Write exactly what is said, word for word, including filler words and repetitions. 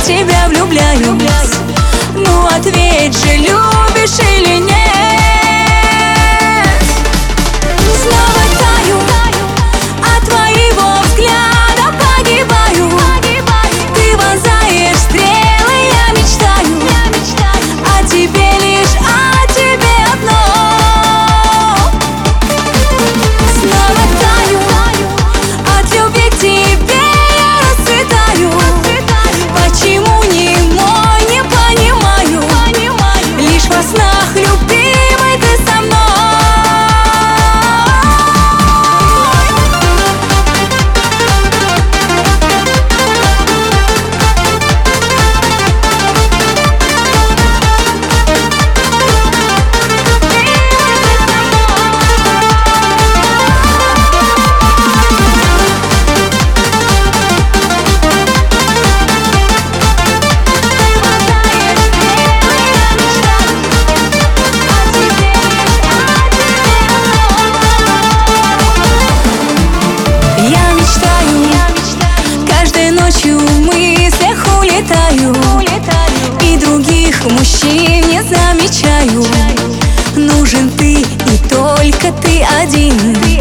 в тебя влюбляюсь. Ну ответь же, любишь или нет? Снова таю, от твоего взгляда погибаю. Ты вонзаешь стрелы, я мечтаю о тебе, лишь о тебе одном. Снова таю, от любви к тебе я расцветаю. Почему не мой, не понимаю. Лишь во снах, любимый, ты со мной. И других мужчин не замечаю. Нужен ты и только ты один.